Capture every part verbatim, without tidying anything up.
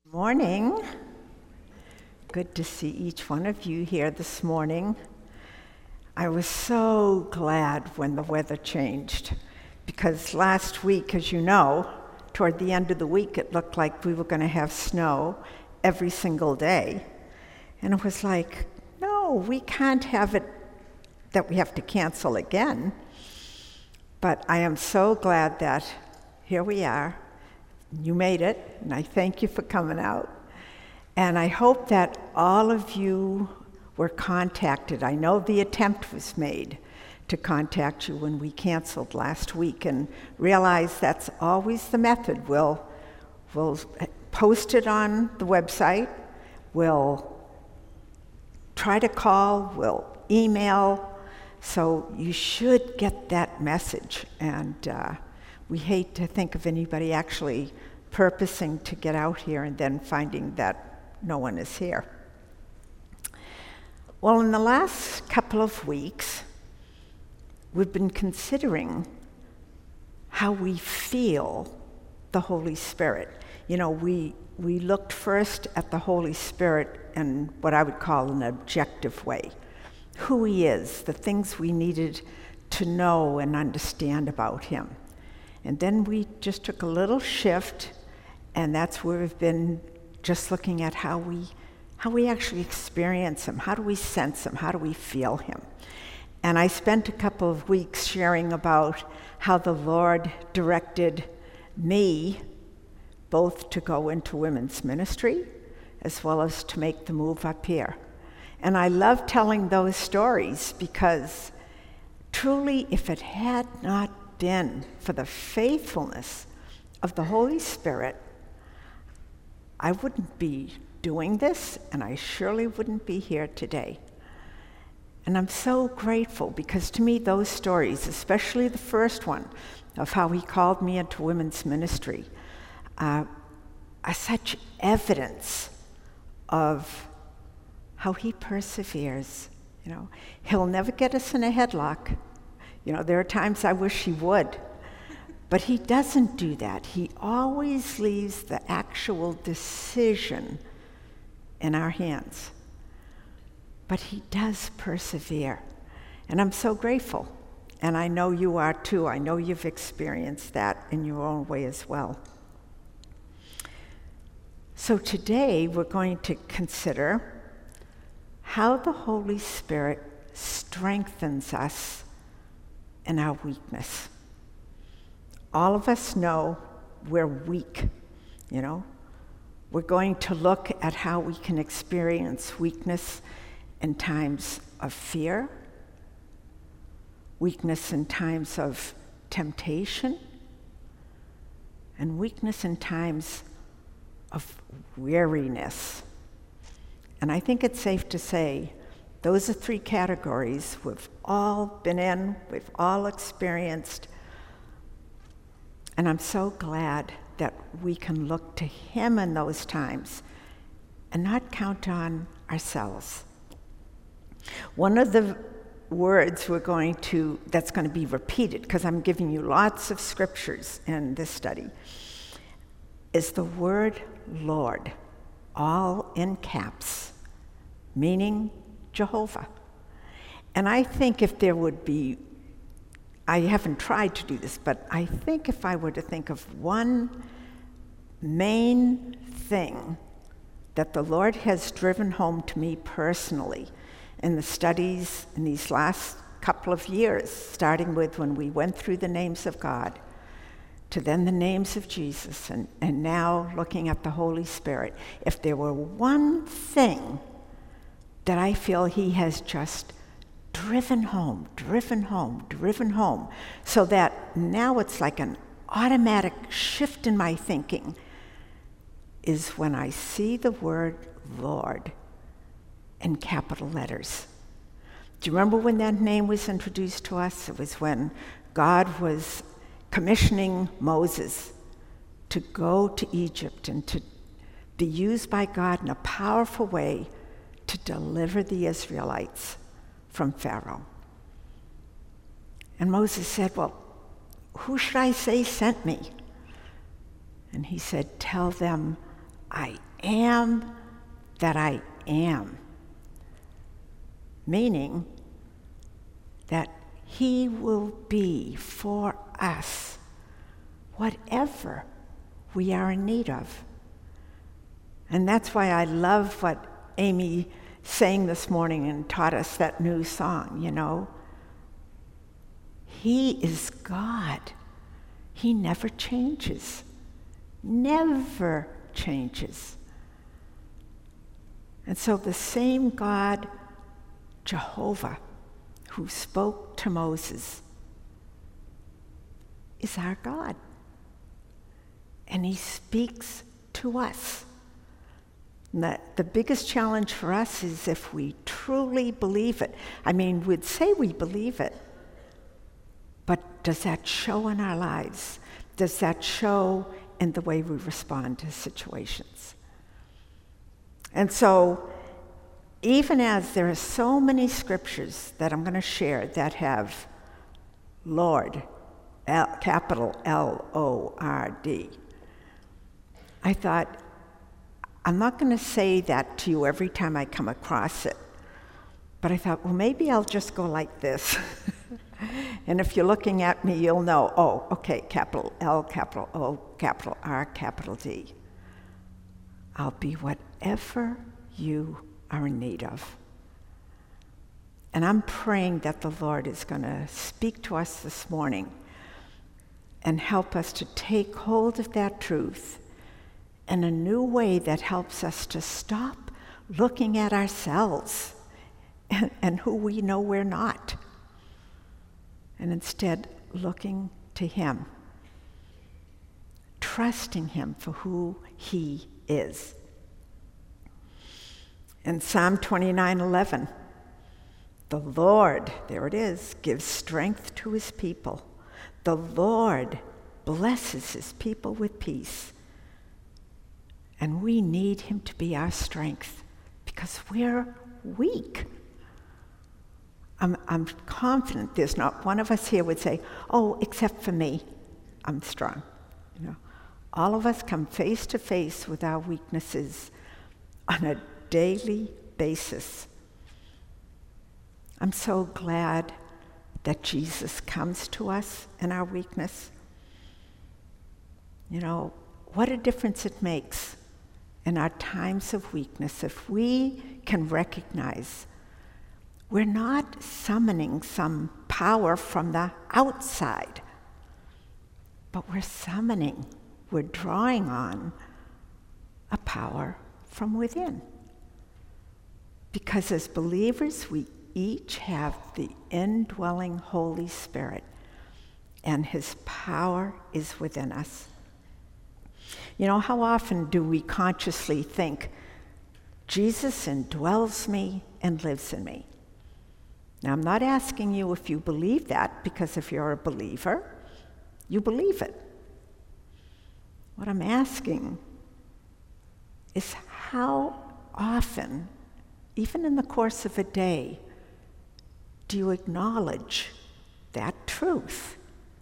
Morning. Good to see each one of you here this morning. I was so glad when the weather changed because last week, as you know, toward the end of the week, it looked like we were going to have snow every single day. And it was like, no, we can't have it that we have to cancel again. But I am so glad that here we are. You made it, and I thank you for coming out. And I hope that all of you were contacted. I know the attempt was made to contact you when we canceled last week, and realize that's always the method. We'll, we'll post it on the website, we'll try to call, we'll email, so you should get that message. And uh, we hate to think of anybody actually purposing to get out here and then finding that no one is here. Well, in the last couple of weeks, we've been considering how we feel the Holy Spirit. You know, we we looked first at the Holy Spirit in what I would call an objective way. Who he is, the things we needed to know and understand about him. And then we just took a little shift, and that's where we've been just looking at how we how we actually experience him. How do we sense him? How do we feel him? And I spent a couple of weeks sharing about how the Lord directed me both to go into women's ministry as well as to make the move up here. And I love telling those stories because truly, if it had not been for the faithfulness of the Holy Spirit, I wouldn't be doing this, and I surely wouldn't be here today. And I'm so grateful because to me those stories, especially the first one of how he called me into women's ministry, uh, are such evidence of how he perseveres. You know, he'll never get us in a headlock. You know, there are times I wish he would, but he doesn't do that. He always leaves the actual decision in our hands. But he does persevere, and I'm so grateful. And I know you are too. I know you've experienced that in your own way as well. So today we're going to consider how the Holy Spirit strengthens us in our weakness. All of us know we're weak, you know. We're going to look at how we can experience weakness in times of fear, weakness in times of temptation, and weakness in times of weariness. And I think it's safe to say those are three categories we've all been in, we've all experienced. And I'm so glad that we can look to him in those times and not count on ourselves. One of the words we're going to, that's going to be repeated, because I'm giving you lots of scriptures in this study, is the word Lord, all in caps, meaning Jehovah. And I think if there would be, I haven't tried to do this, but I think if I were to think of one main thing that the Lord has driven home to me personally in the studies in these last couple of years, starting with when we went through the names of God, to then the names of Jesus, and, and now looking at the Holy Spirit. If there were one thing that I feel he has just driven home, driven home, driven home, so that now it's like an automatic shift in my thinking, is when I see the word Lord in capital letters. Do you remember when that name was introduced to us? It was when God was commissioning Moses to go to Egypt and to be used by God in a powerful way to deliver the Israelites from Pharaoh. And Moses said, well, who should I say sent me? And he said, tell them, I am that I am. Meaning that he will be for us whatever we are in need of. And that's why I love what Amy sang this morning and taught us that new song, you know. He is God. He never changes. Never changes. And so the same God, Jehovah, who spoke to Moses, is our God. And he speaks to us. And the, the biggest challenge for us is if we truly believe it. I mean, we'd say we believe it, but does that show in our lives? Does that show in the way we respond to situations? And so, even as there are so many scriptures that I'm going to share that have Lord, L, capital L O R D, I thought, I'm not going to say that to you every time I come across it. But I thought, well, maybe I'll just go like this. And if you're looking at me, you'll know, oh, okay, capital L, capital O, capital R, capital D. I'll be whatever you are in need of. And I'm praying that the Lord is going to speak to us this morning and help us to take hold of that truth in a new way that helps us to stop looking at ourselves and, and who we know we're not, and instead looking to him, trusting him for who he is. In Psalm twenty-nine eleven, the Lord, there it is, gives strength to his people. The Lord blesses his people with peace. And we need him to be our strength because we're weak. I'm, I'm confident there's not one of us here would say, oh, except for me, I'm strong. You know, all of us come face to face with our weaknesses on a daily basis. I'm so glad that Jesus comes to us in our weakness. You know, what a difference it makes in our times of weakness if we can recognize we're not summoning some power from the outside, but we're summoning, we're drawing on a power from within. Because as believers, we each have the indwelling Holy Spirit, and his power is within us. You know, how often do we consciously think, Jesus indwells me and lives in me? Now, I'm not asking you if you believe that, because if you're a believer, you believe it. What I'm asking is how often, even in the course of a day, do you acknowledge that truth?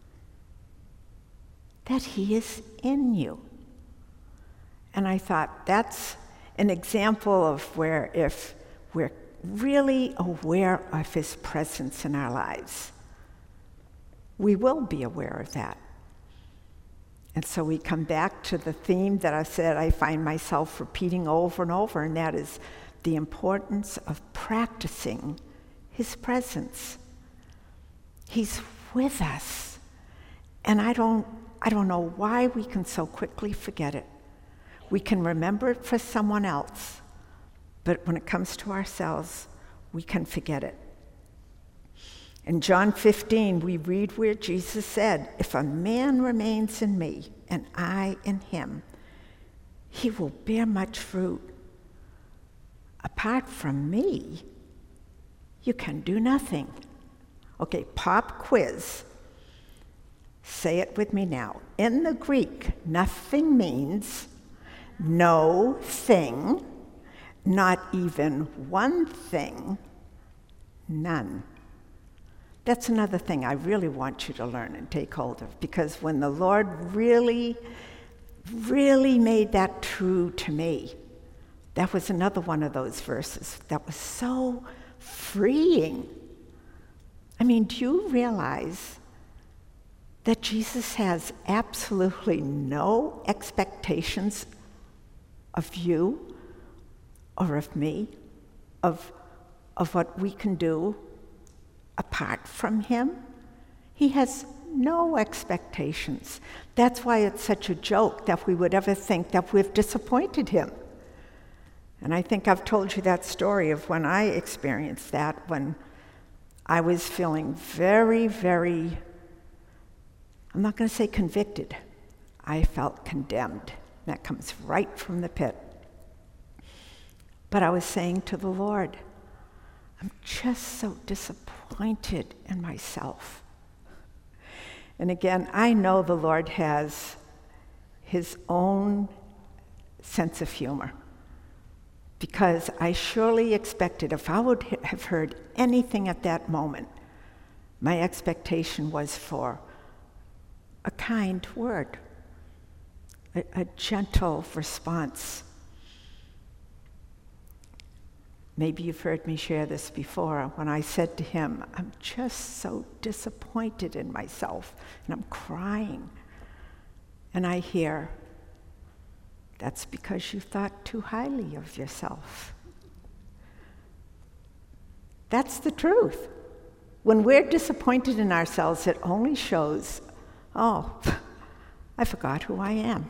That he is in you. And I thought that's an example of where if we're really aware of his presence in our lives, we will be aware of that. And so we come back to the theme that I said I find myself repeating over and over, and that is the importance of practicing his presence. He's with us. And I don't, I don't know why we can so quickly forget it. We can remember it for someone else, but when it comes to ourselves, we can forget it. In John fifteen, we read where Jesus said, if a man remains in me and I in him, he will bear much fruit. Apart from me, you can do nothing. Okay, pop quiz. Say it with me now. In the Greek, nothing means no thing, not even one thing, none. That's another thing I really want you to learn and take hold of, because when the Lord really really made that true to me. That was another one of those verses that was so freeing. I mean, do you realize that Jesus has absolutely no expectations of you or of me, of, of what we can do apart from him? He has no expectations. That's why it's such a joke that we would ever think that we've disappointed him. And I think I've told you that story of when I experienced that, when I was feeling very, very, I'm not going to say convicted. I felt condemned. That comes right from the pit. But I was saying to the Lord, I'm just so disappointed in myself. And again, I know the Lord has his own sense of humor, because I surely expected, if I would have heard anything at that moment, my expectation was for a kind word, a, a gentle response. Maybe you've heard me share this before, when I said to him, I'm just so disappointed in myself, and I'm crying. And I hear, that's because you thought too highly of yourself. That's the truth. When we're disappointed in ourselves, it only shows, oh, I forgot who I am.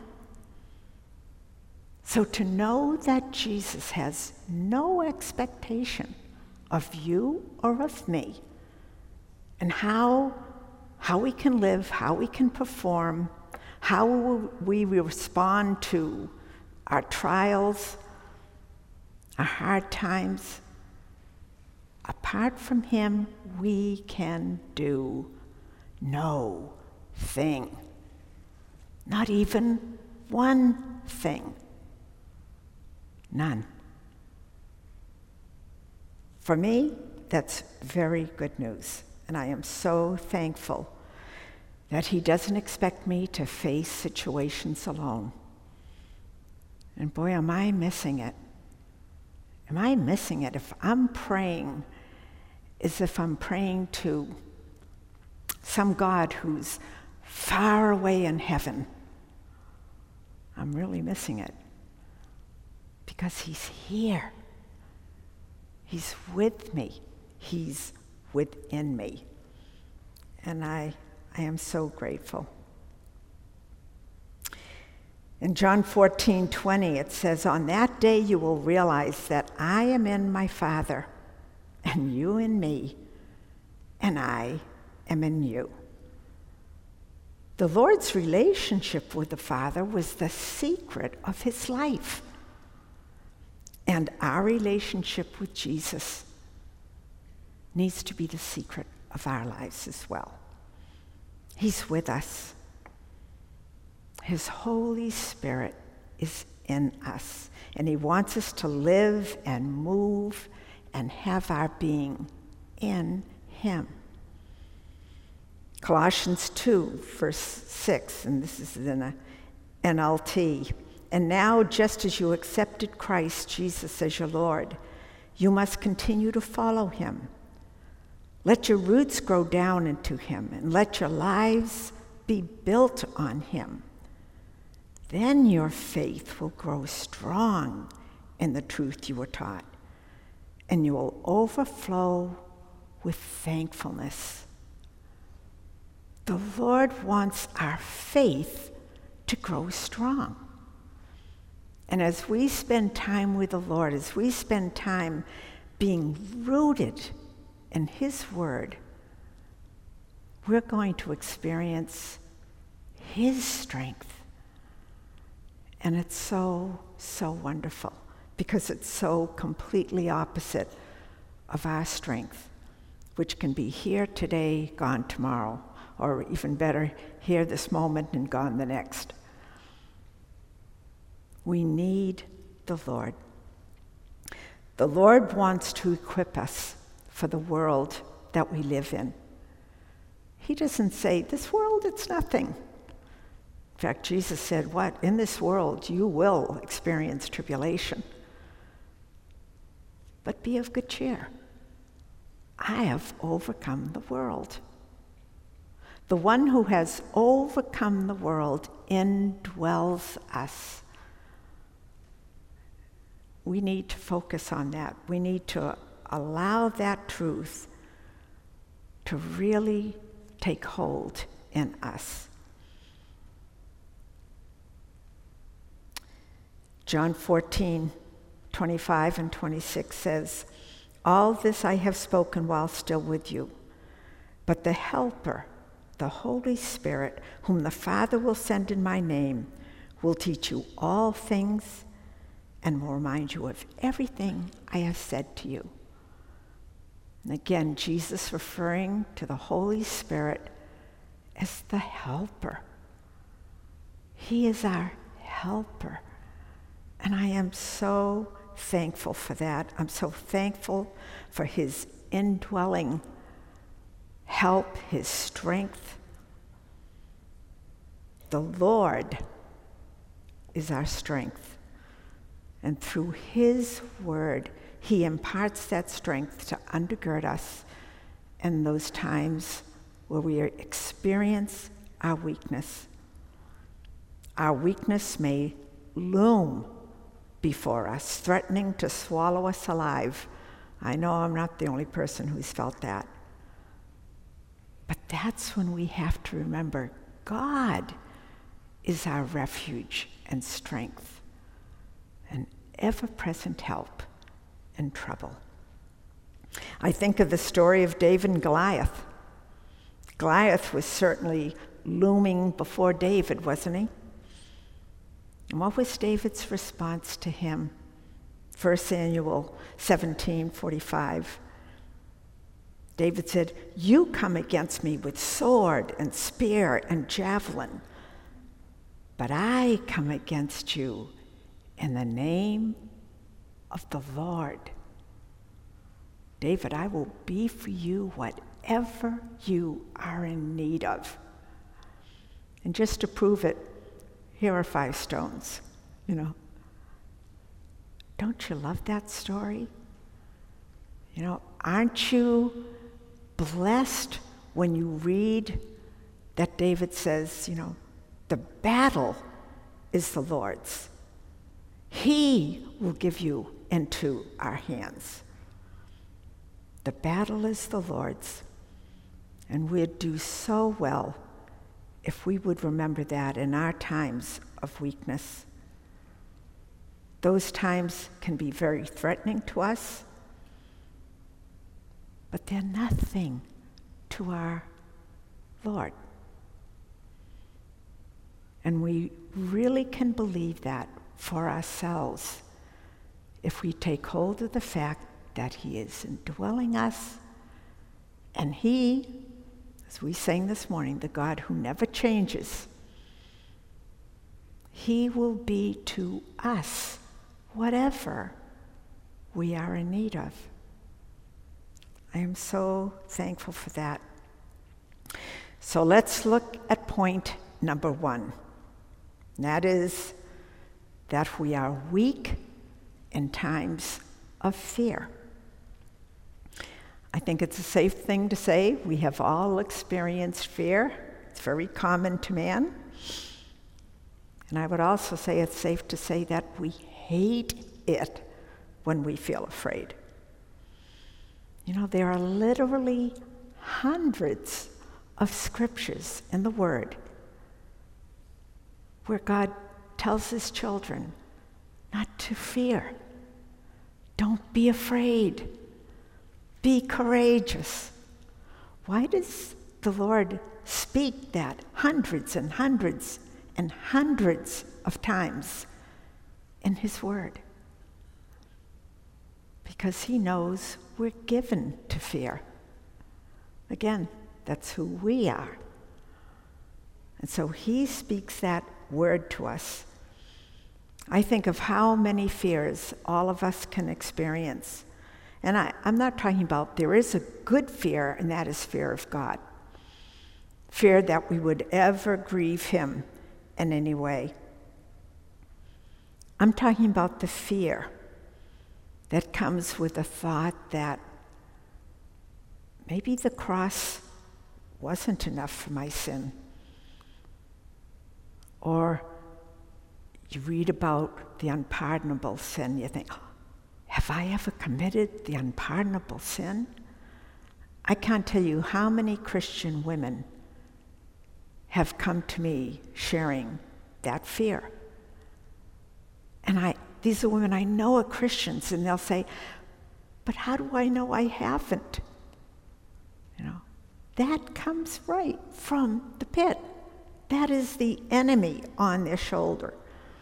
So to know that Jesus has no expectation of you or of me, and how, how we can live, how we can perform, how we respond to our trials, our hard times, apart from him, we can do no thing. Not even one thing. None. For me, that's very good news, and I am so thankful that he doesn't expect me to face situations alone. And boy, am I missing it. Am I missing it if I'm praying as if I'm praying to some God who's far away in heaven? I'm really missing it. Because he's here. He's with me. He's within me. And I, I am so grateful. In John fourteen twenty, it says, on that day you will realize that I am in my Father, and you in me, and I am in you. The Lord's relationship with the Father was the secret of his life. And our relationship with Jesus needs to be the secret of our lives as well. He's with us. His Holy Spirit is in us, and he wants us to live and move and have our being in him. Colossians two, verse six, and this is in a N L T. And now, just as you accepted Christ Jesus as your Lord, you must continue to follow him. Let your roots grow down into him, and let your lives be built on him. Then your faith will grow strong in the truth you were taught, and you will overflow with thankfulness. The Lord wants our faith to grow strong. And as we spend time with the Lord, as we spend time being rooted in his word, we're going to experience his strength. And it's so, so wonderful, because it's so completely opposite of our strength, which can be here today, gone tomorrow, or even better, here this moment and gone the next. We need the Lord. The Lord wants to equip us for the world that we live in. He doesn't say, this world, it's nothing. fact, Jesus said, what? In this world you will experience tribulation. But be of good cheer. I have overcome the world. The one who has overcome the world indwells us. We need to focus on that. We need to allow that truth to really take hold in us. John fourteen, twenty-five and twenty-six says, all this I have spoken while still with you, but the Helper, the Holy Spirit, whom the Father will send in my name, will teach you all things and will remind you of everything I have said to you. And again, Jesus referring to the Holy Spirit as the Helper. He is our helper. And I am so thankful for that. I'm so thankful for his indwelling help, his strength. The Lord is our strength. And through his word, he imparts that strength to undergird us in those times where we experience our weakness. Our weakness may loom before us, threatening to swallow us alive. I know I'm not the only person who's felt that. But that's when we have to remember God is our refuge and strength, an ever-present help in trouble. I think of the story of David and Goliath. Goliath was certainly looming before David, wasn't he? And what was David's response to him? First Samuel seventeen forty-five. David said, you come against me with sword and spear and javelin, but I come against you in the name of the Lord. David, I will be for you whatever you are in need of. And just to prove it, here are five stones, you know. Don't you love that story? You know, aren't you blessed when you read that David says, you know, the battle is the Lord's. He will give you into our hands. The battle is the Lord's. And we'd do so well if we would remember that in our times of weakness. Those times can be very threatening to us, but they're nothing to our Lord. And we really can believe that for ourselves if we take hold of the fact that he is indwelling us, and he, as we sang this morning, the God who never changes, he will be to us whatever we are in need of. I am so thankful for that. So let's look at point number one. And that is that we are weak in times of fear. I think it's a safe thing to say we have all experienced fear. It's very common to man. And I would also say it's safe to say that we hate it when we feel afraid. You know, there are literally hundreds of scriptures in the Word where God tells his children not to fear. Don't be afraid. Be courageous. Why does the Lord speak that hundreds and hundreds and hundreds of times in his word? Because he knows we're given to fear. Again, that's who we are. And so he speaks that word to us. I think of how many fears all of us can experience. And I, I'm not talking about, there is a good fear, and that is fear of God. Fear that we would ever grieve him in any way. I'm talking about the fear that comes with the thought that maybe the cross wasn't enough for my sin. Or you read about the unpardonable sin, you think, have I ever committed the unpardonable sin? I can't tell you how many Christian women have come to me sharing that fear. And I, these are women I know are Christians, and they'll say, but how do I know I haven't? You know, that comes right from the pit. That is the enemy on their shoulder.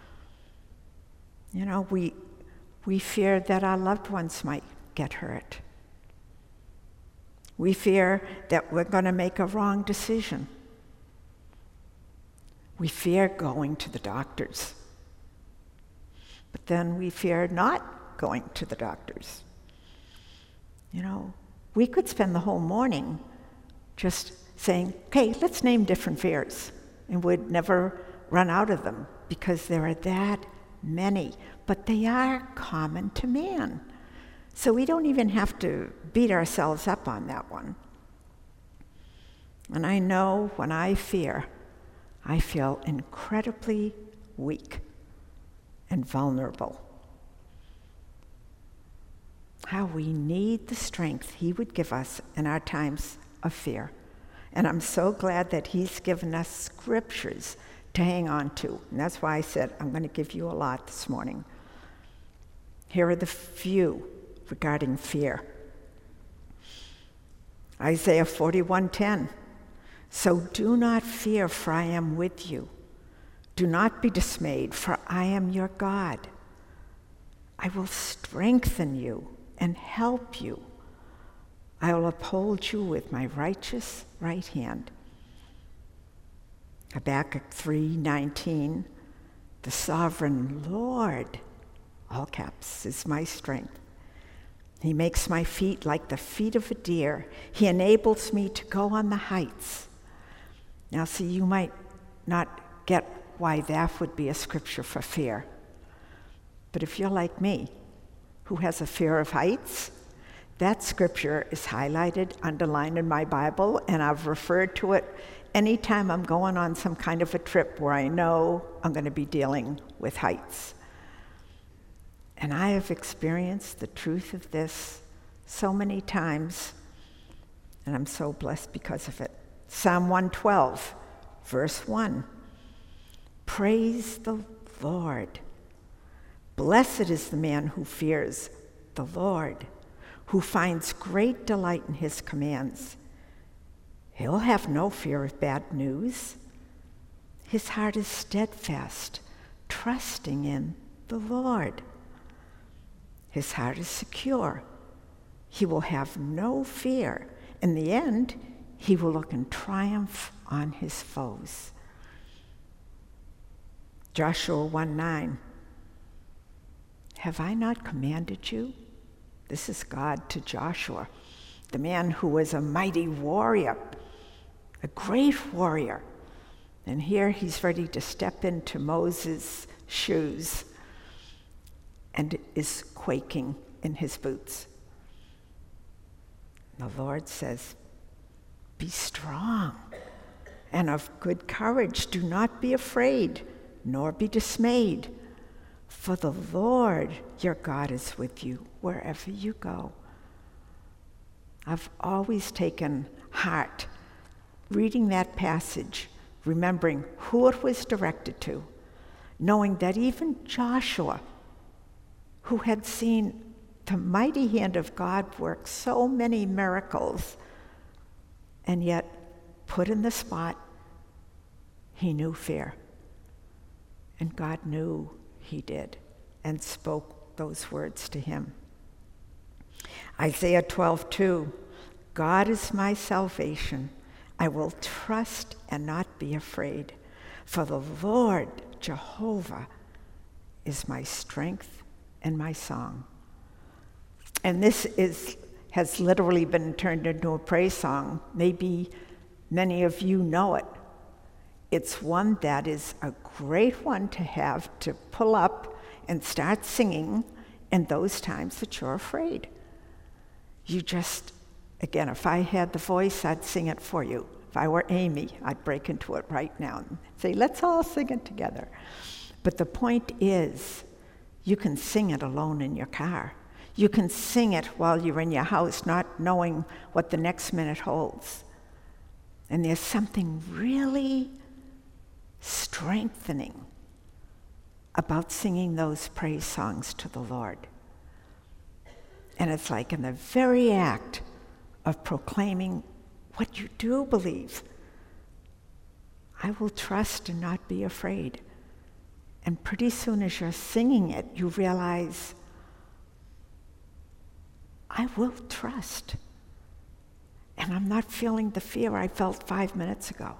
You know, we we fear that our loved ones might get hurt. We fear that we're going to make a wrong decision. We fear going to the doctors. But then we fear not going to the doctors. You know, we could spend the whole morning just saying, okay, let's name different fears, and we'd never run out of them because there are that many, but they are common to man. So we don't even have to beat ourselves up on that one. And I know when I fear, I feel incredibly weak and vulnerable. How we need the strength he would give us in our times of fear. And I'm so glad that he's given us scriptures to hang on to. And that's why I said I'm going to give you a lot this morning. Here are the few regarding fear. Isaiah forty-one ten. So do not fear, for I am with you. Do not be dismayed, for I am your God. I will strengthen you and help you. I will uphold you with my righteous right hand. Habakkuk three nineteen, the sovereign Lord, all caps, is my strength. He makes my feet like the feet of a deer. He enables me to go on the heights. Now, see, you might not get why that would be a scripture for fear. But if you're like me, who has a fear of heights, that scripture is highlighted, underlined in my Bible, and I've referred to it anytime I'm going on some kind of a trip where I know I'm going to be dealing with heights. And I have experienced the truth of this so many times, and I'm so blessed because of it. Psalm one twelve, verse one. Praise the Lord. Blessed is the man who fears the Lord, who finds great delight in his commands. He'll have no fear of bad news. His heart is steadfast, trusting in the Lord. His heart is secure. He will have no fear. In the end, he will look in triumph on his foes. Joshua one nine. Have I not commanded you? This is God to Joshua, the man who was a mighty warrior, a great warrior. And here he's ready to step into Moses' shoes and is quaking in his boots. The Lord says, be strong and of good courage. Do not be afraid, nor be dismayed. For the Lord your God is with you wherever you go. I've always taken heart reading that passage, remembering who it was directed to, knowing that even Joshua, who had seen the mighty hand of God work so many miracles, and yet put in the spot, he knew fear. And God knew he did and spoke those words to him. Isaiah twelve two, God is my salvation. I will trust and not be afraid. For the Lord Jehovah is my strength and my song. And this is has literally been turned into a praise song. Maybe many of you know it. it's one that is a great one to have to pull up and start singing in those times that you're afraid. You just, again, if I had the voice, I'd sing it for you. If I were Amy, I'd break into it right now and say, let's all sing it together. But the point is, you can sing it alone in your car. You can sing it while you're in your house, not knowing what the next minute holds. And there's something really strengthening about singing those praise songs to the Lord. And it's like in the very act of proclaiming what you do believe, I will trust and not be afraid. And pretty soon as you're singing it, you realize, I will trust. And I'm not feeling the fear I felt five minutes ago.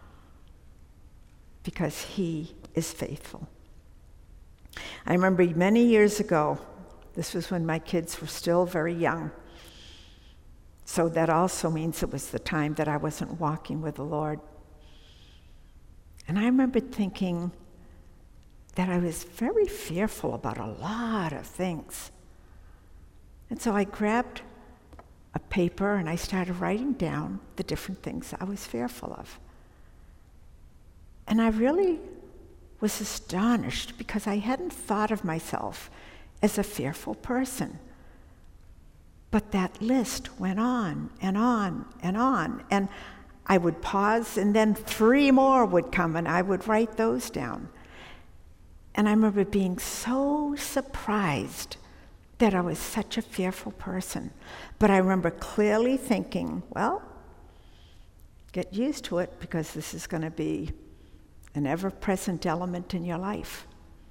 Because he is faithful. I remember many years ago, this was when my kids were still very young. So that also means it was the time that I wasn't walking with the Lord. And I remember thinking that I was very fearful about a lot of things. And so I grabbed a paper and I started writing down the different things I was fearful of. And I really was astonished because I hadn't thought of myself as a fearful person. But that list went on and on and on. And I would pause and then three more would come and I would write those down. And I remember being so surprised that I was such a fearful person. But I remember clearly thinking, well, get used to it because this is going to be an ever-present element in your life.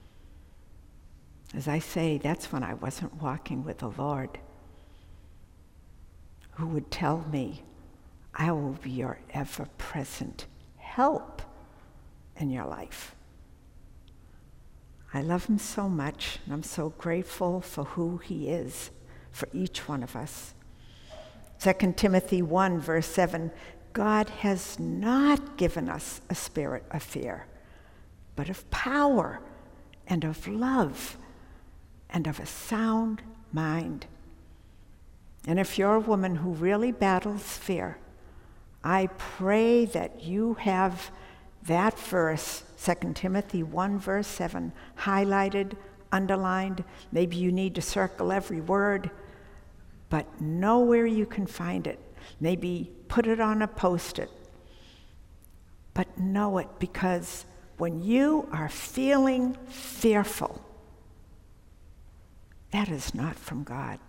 As I say, that's when I wasn't walking with the Lord, who would tell me, I will be your ever-present help in your life. I love him so much, and I'm so grateful for who he is for each one of us. Second Timothy one, verse seven, God has not given us a spirit of fear, but of power and of love and of a sound mind. And if you're a woman who really battles fear, I pray that you have that verse, Second Timothy one, verse seven, highlighted, underlined. Maybe you need to circle every word, but know where you can find it. Maybe put it on a post-it. But know it, because when you are feeling fearful, that is not from God.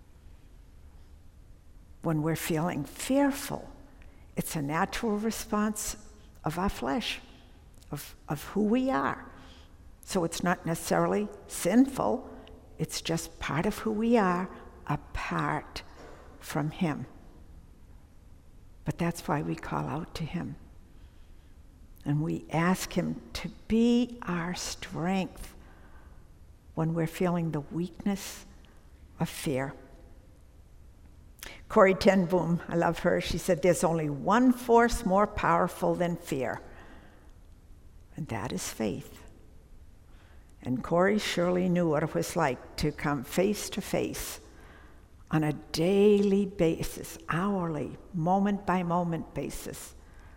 When we're feeling fearful, it's a natural response of our flesh, of, of who we are. So it's not necessarily sinful, it's just part of who we are, apart from him. But that's why we call out to him. And we ask him to be our strength when we're feeling the weakness of fear. Corrie ten Boom, I love her, she said, there's only one force more powerful than fear, and that is faith. And Corrie surely knew what it was like to come face to face on a daily basis, hourly, moment by moment basis,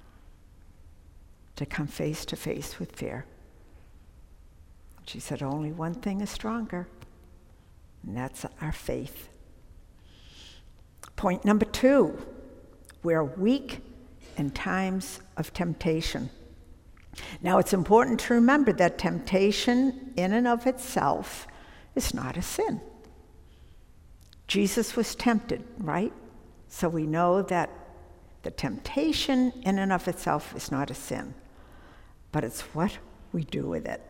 to come face to face with fear. She said, only one thing is stronger, and that's our faith. Point number two, we're weak in times of temptation. Now, it's important to remember that temptation in and of itself is not a sin. Jesus was tempted, right? So we know that the temptation in and of itself is not a sin, but it's what we do with it.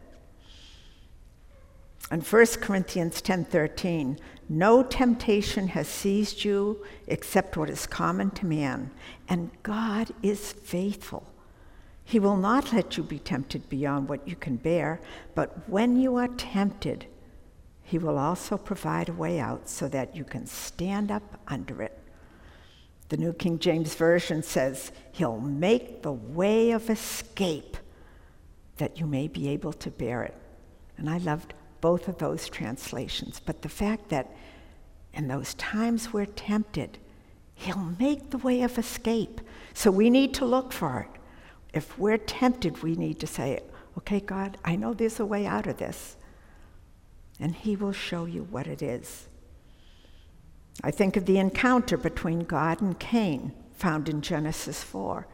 In First Corinthians ten thirteen, no temptation has seized you except what is common to man, and God is faithful. He will not let you be tempted beyond what you can bear, but when you are tempted, he will also provide a way out so that you can stand up under it. The New King James Version says, he'll make the way of escape that you may be able to bear it. And I loved both of those translations. But the fact that in those times we're tempted, he'll make the way of escape. So we need to look for it. If we're tempted, we need to say, okay, God, I know there's a way out of this. And he will show you what it is. I think of the encounter between God and Cain, found in Genesis four.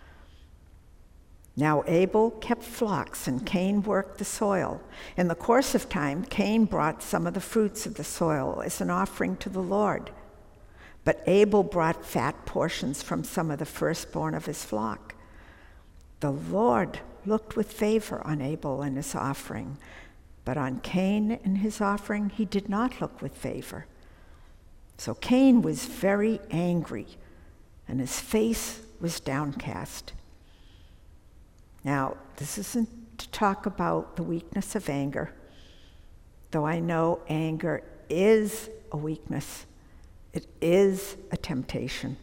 Now Abel kept flocks, and Cain worked the soil. In the course of time, Cain brought some of the fruits of the soil as an offering to the Lord. But Abel brought fat portions from some of the firstborn of his flock. The Lord looked with favor on Abel and his offering, but on Cain and his offering he did not look with favor. So Cain was very angry, and his face was downcast. Now, this isn't to talk about the weakness of anger, though I know anger is a weakness. It is a temptation.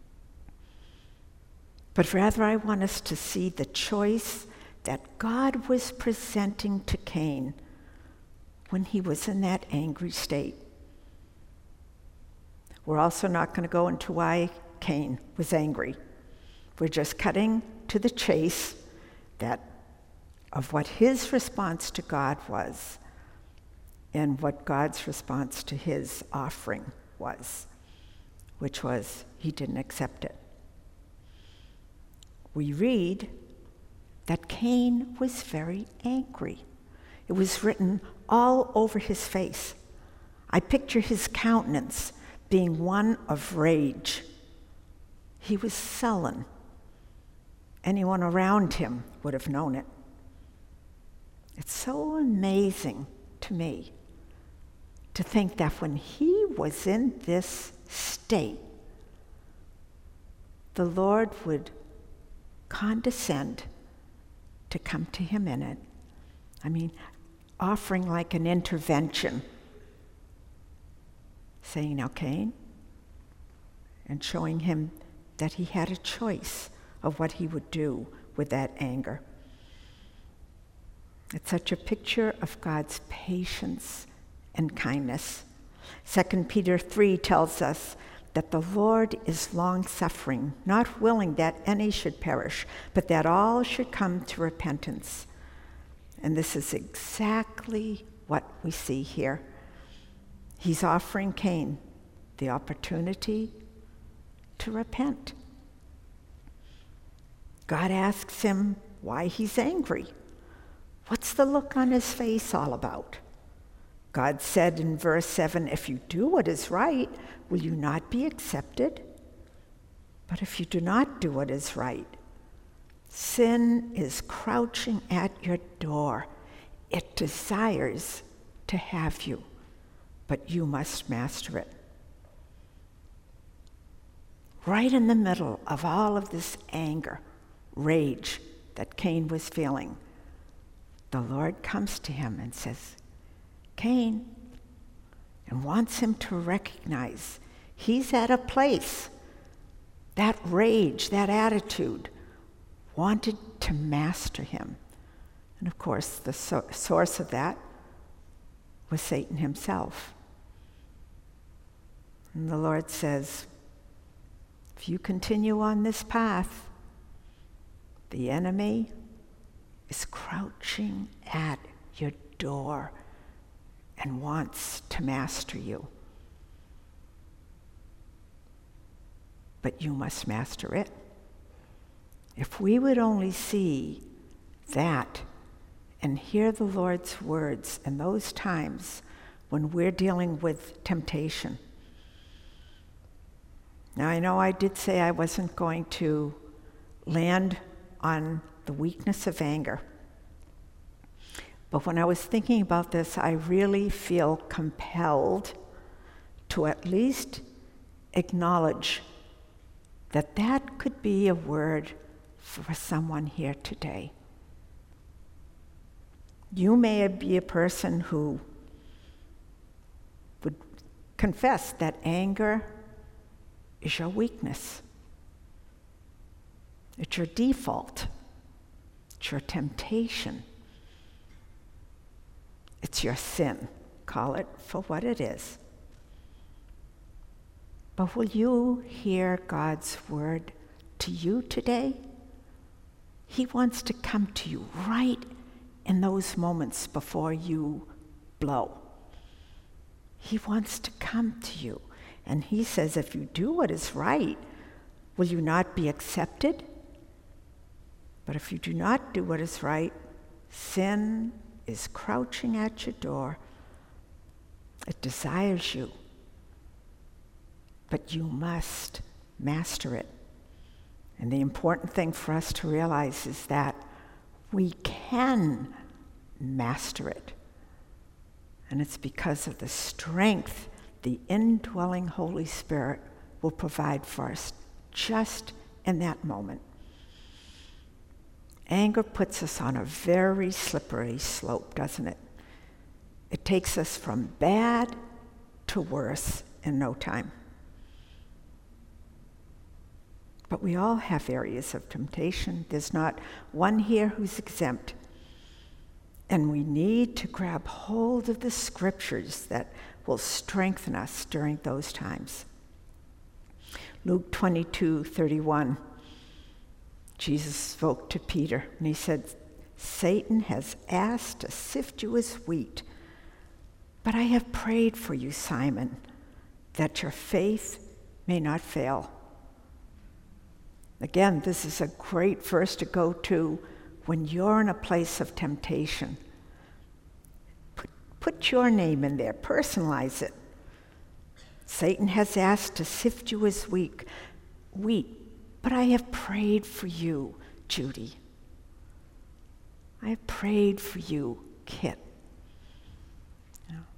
But rather, I want us to see the choice that God was presenting to Cain when he was in that angry state. We're also not going to go into why Cain was angry. We're just cutting to the chase that of what his response to God was and what God's response to his offering was, which was he didn't accept it. We read that Cain was very angry. It was written all over his face. I picture his countenance being one of rage. He was sullen. Anyone around him would have known it. It's so amazing to me to think that when he was in this state, the Lord would condescend to come to him in it. I mean, offering like an intervention, saying, now, Cain, and showing him that he had a choice of what he would do with that anger. It's such a picture of God's patience and kindness. Second Peter three tells us that the Lord is long-suffering, not willing that any should perish, but that all should come to repentance. And this is exactly what we see here. He's offering Cain the opportunity to repent. God asks him why he's angry. What's the look on his face all about? God said in verse seven, if you do what is right, will you not be accepted? But if you do not do what is right, sin is crouching at your door. It desires to have you, but you must master it. Right in the middle of all of this anger, rage that Cain was feeling, the Lord comes to him and says, Cain, and wants him to recognize he's at a place, that rage, that attitude, wanted to master him. And of course, the so- source of that was Satan himself. And the Lord says, if you continue on this path, the enemy is crouching at your door and wants to master you. But you must master it. If we would only see that and hear the Lord's words in those times when we're dealing with temptation. Now, I know I did say I wasn't going to land on the weakness of anger. But when I was thinking about this, I really feel compelled to at least acknowledge that that could be a word for someone here today. You may be a person who would confess that anger is your weakness. It's your default. It's your temptation. It's your sin. Call it for what it is. But will you hear God's word to you today? He wants to come to you right in those moments before you blow. He wants to come to you. And he says, if you do what is right, will you not be accepted? But if you do not do what is right, sin is crouching at your door. It desires you. But you must master it. And the important thing for us to realize is that we can master it. And it's because of the strength the indwelling Holy Spirit will provide for us just in that moment. Anger puts us on a very slippery slope, doesn't it? It takes us from bad to worse in no time. But we all have areas of temptation. There's not one here who's exempt. And we need to grab hold of the scriptures that will strengthen us during those times. Luke twenty-two thirty-one, Jesus spoke to Peter, and he said, Satan has asked to sift you as wheat, but I have prayed for you, Simon, that your faith may not fail. Again, this is a great verse to go to when you're in a place of temptation. Put, put your name in there, personalize it. Satan has asked to sift you as wheat, wheat, but I have prayed for you, Judy. I have prayed for you, Kit. You know,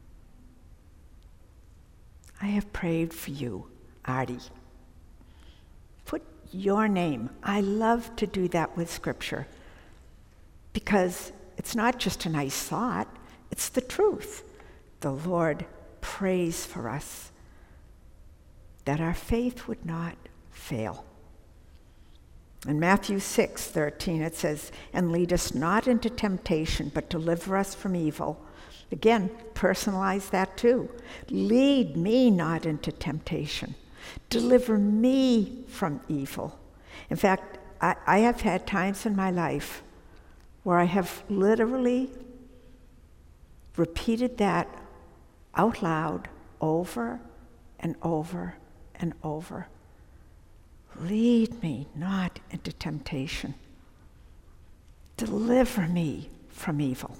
I have prayed for you, Artie. Put your name. I love to do that with Scripture because it's not just a nice thought, it's the truth. The Lord prays for us that our faith would not fail. In Matthew six thirteen, it says, and lead us not into temptation, but deliver us from evil. Again, personalize that too. Lead me not into temptation. Deliver me from evil. In fact, I, I have had times in my life where I have literally repeated that out loud over and over and over. Lead me not into temptation. Deliver me from evil.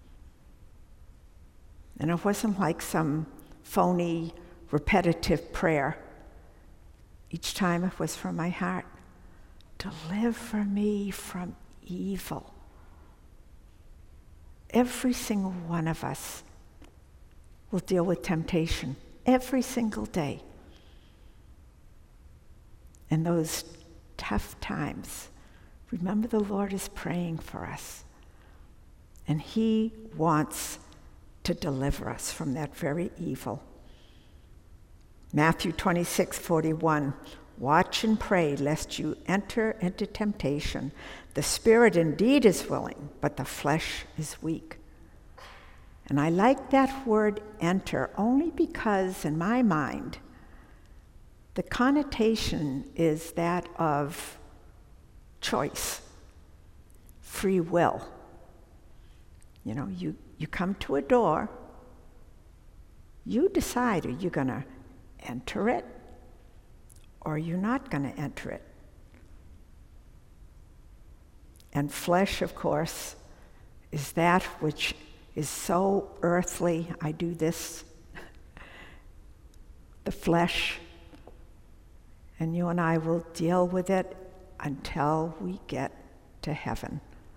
And it wasn't like some phony, repetitive prayer. Each time it was from my heart. Deliver me from evil. Every single one of us will deal with temptation every single day. In those tough times, remember the Lord is praying for us. And he wants to deliver us from that very evil. Matthew twenty-six forty-one, watch and pray lest you enter into temptation. The spirit indeed is willing, but the flesh is weak. And I like that word enter only because in my mind, the connotation is that of choice, free will. You know, you, you come to a door, you decide, are you going to enter it or are you not going to enter it? And flesh, of course, is that which is so earthly. I do this. The flesh. And you and I will deal with it until we get to heaven.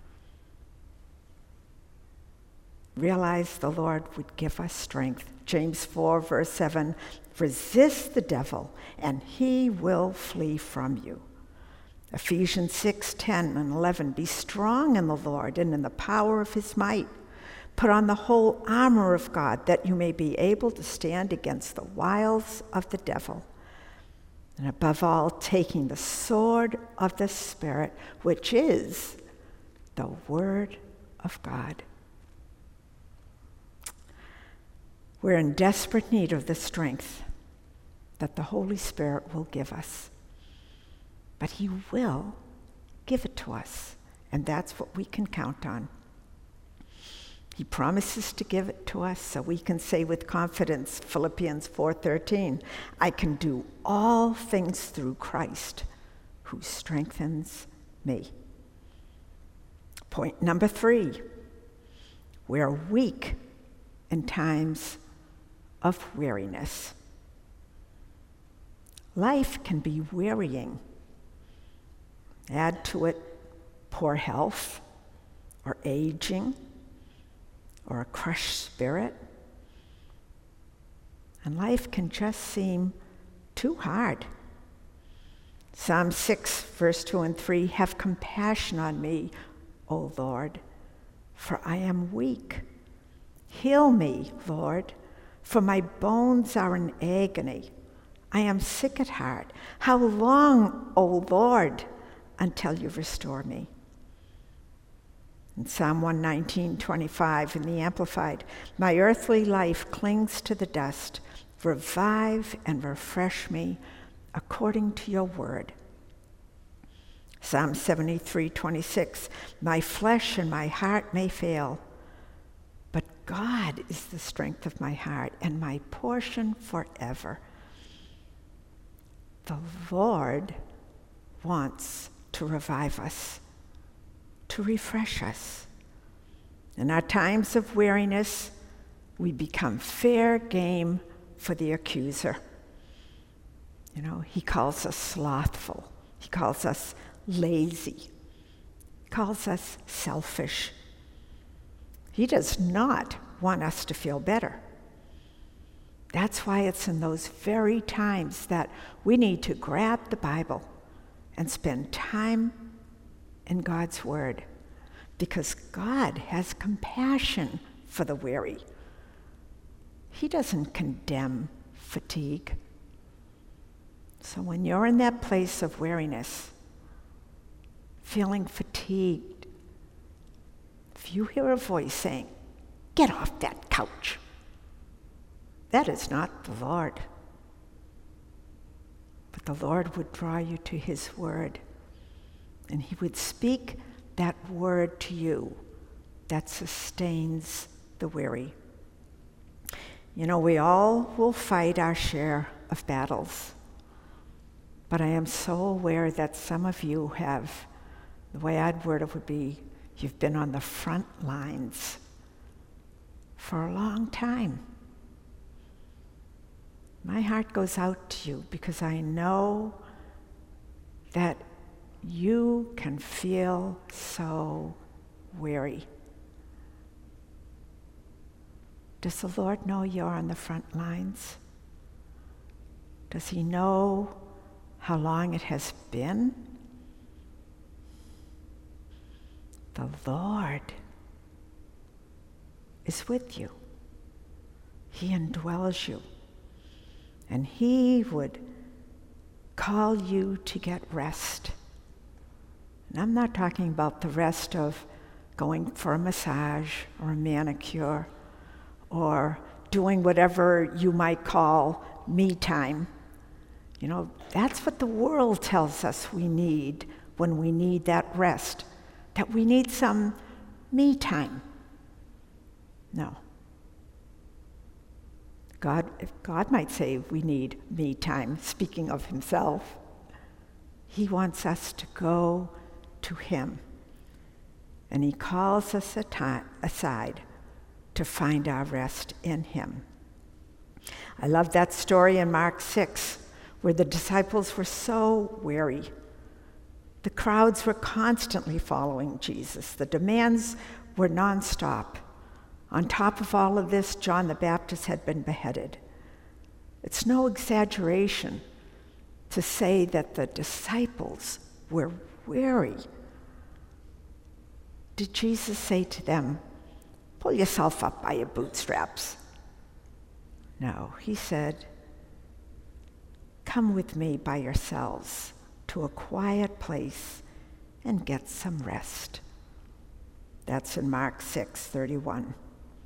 Realize the Lord would give us strength. James four, verse seven, resist the devil, and he will flee from you. Ephesians six, ten and eleven, be strong in the Lord and in the power of his might. Put on the whole armor of God, that you may be able to stand against the wiles of the devil. And above all, taking the sword of the Spirit, which is the Word of God. We're in desperate need of the strength that the Holy Spirit will give us. But He will give it to us, and that's what we can count on. He promises to give it to us so we can say with confidence, Philippians four thirteen, I can do all things through Christ who strengthens me. Point number three, we're weak in times of weariness. Life can be wearying. Add to it poor health or aging, or a crushed spirit. And life can just seem too hard. Psalm six, verse two and three, have compassion on me, O Lord, for I am weak. Heal me, Lord, for my bones are in agony. I am sick at heart. How long, O Lord, until you restore me? In Psalm one nineteen, twenty-five in the Amplified, my earthly life clings to the dust. Revive and refresh me according to your word. Psalm seventy-three, twenty-six, my flesh and my heart may fail, but God is the strength of my heart and my portion forever. The Lord wants to revive us, to refresh us. In our times of weariness, we become fair game for the accuser. You know, he calls us slothful. He calls us lazy. He calls us selfish. He does not want us to feel better. That's why it's in those very times that we need to grab the Bible and spend time in God's word, because God has compassion for the weary. He doesn't condemn fatigue. So when you're in that place of weariness, feeling fatigued, if you hear a voice saying, get off that couch, that is not the Lord. But the Lord would draw you to his word, and he would speak that word to you that sustains the weary. You know, we all will fight our share of battles, but I am so aware that some of you have, the way I'd word it would be, you've been on the front lines for a long time. My heart goes out to you because I know that you can feel so weary. Does the Lord know you're on the front lines? Does he know how long it has been? The Lord is with you. He indwells you. And he would call you to get rest. And I'm not talking about the rest of going for a massage or a manicure or doing whatever you might call me time. You know, that's what the world tells us we need when we need that rest, that we need some me time. No. God, if God might say we need me time, speaking of himself, he wants us to go to him. And he calls us aside to find our rest in him. I love that story in Mark six, where the disciples were so weary. The crowds were constantly following Jesus. The demands were nonstop. On top of all of this, John the Baptist had been beheaded. It's no exaggeration to say that the disciples were weary. Did Jesus say to them, pull yourself up by your bootstraps? No, he said, come with me by yourselves to a quiet place and get some rest. That's in Mark six thirty-one.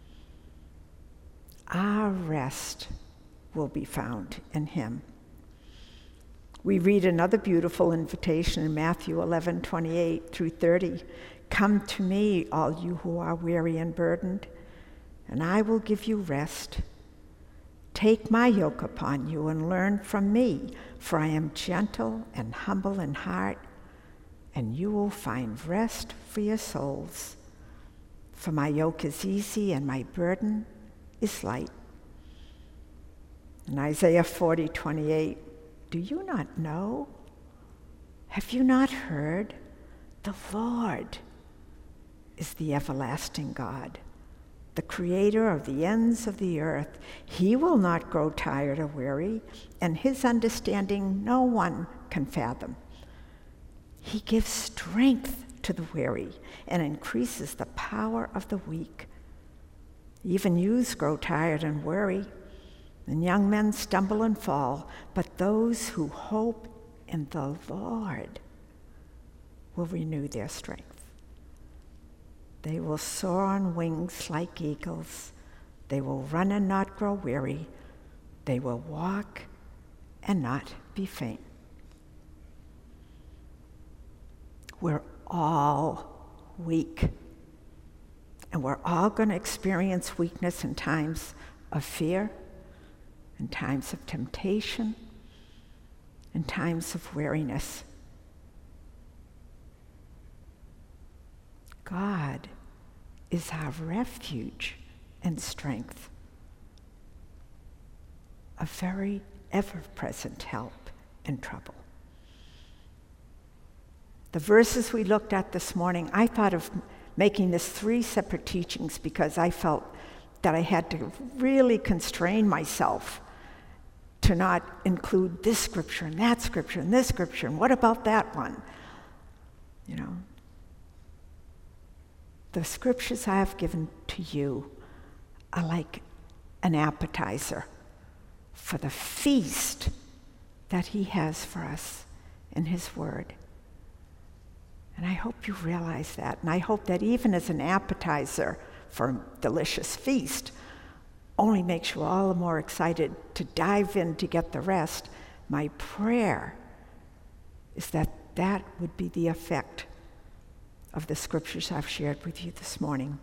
Our rest will be found in him. We read another beautiful invitation in Matthew eleven twenty-eight through thirty. Come to me, all you who are weary and burdened, and I will give you rest. Take my yoke upon you and learn from me, for I am gentle and humble in heart, and you will find rest for your souls. For my yoke is easy and my burden is light. In Isaiah forty twenty-eight, do you not know? Have you not heard? The Lord is the everlasting God, the creator of the ends of the earth. He will not grow tired or weary, and his understanding no one can fathom. He gives strength to the weary and increases the power of the weak. Even youths grow tired and weary, and young men stumble and fall, but those who hope in the Lord will renew their strength. They will soar on wings like eagles. They will run and not grow weary. They will walk and not be faint. We're all weak. And we're all going to experience weakness in times of fear, in times of temptation, in times of weariness. God is our refuge and strength, a very ever-present help in trouble. The verses we looked at this morning, I thought of making this three separate teachings because I felt that I had to really constrain myself to not include this scripture and that scripture and this scripture, and what about that one? You know, the scriptures I have given to you are like an appetizer for the feast that he has for us in his word. And I hope you realize that. And I hope that even as an appetizer for a delicious feast only makes you all the more excited to dive in to get the rest, my prayer is that that would be the effect of the scriptures I've shared with you this morning.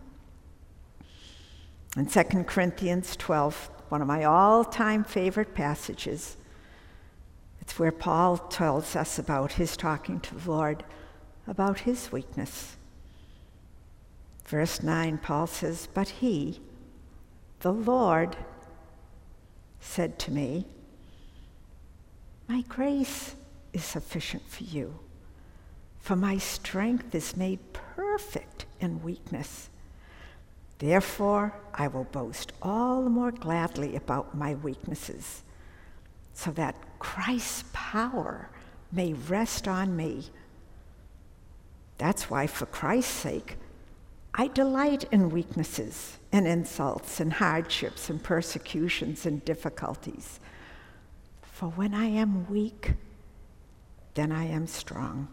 In Second Corinthians twelve, one of my all-time favorite passages, it's where Paul tells us about his talking to the Lord about his weakness. Verse nine, Paul says, "But he, the Lord, said to me, my grace is sufficient for you, for my strength is made perfect in weakness. Therefore, I will boast all the more gladly about my weaknesses, so that Christ's power may rest on me. That's why, for Christ's sake, I delight in weaknesses and insults and hardships and persecutions and difficulties. For when I am weak, then I am strong."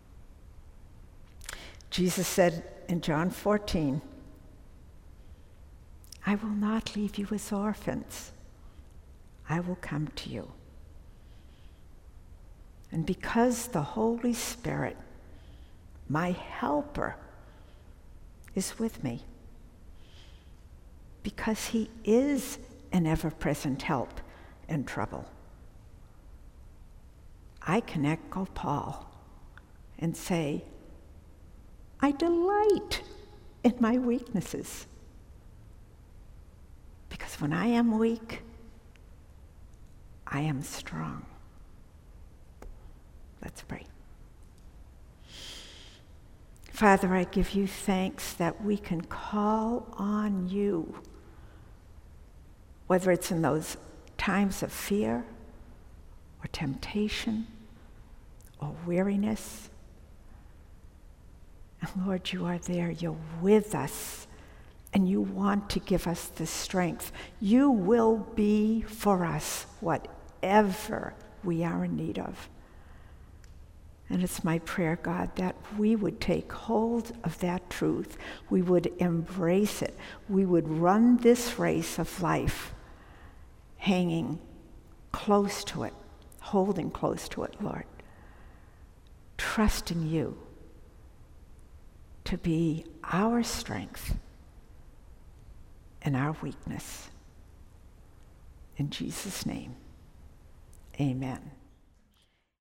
Jesus said in John fourteen, "I will not leave you as orphans. I will come to you." And because the Holy Spirit, my helper, is with me, because he is an ever-present help in trouble, I can echo Paul and say, I delight in my weaknesses, because when I am weak, I am strong. Let's pray. Father, I give you thanks that we can call on you, whether it's in those times of fear or temptation or weariness. And Lord, you are there. You're with us, and you want to give us the strength. You will be for us whatever we are in need of. And it's my prayer, God, that we would take hold of that truth. We would embrace it. We would run this race of life hanging close to it, holding close to it, Lord, trusting you to be our strength and our weakness. In Jesus' name, amen.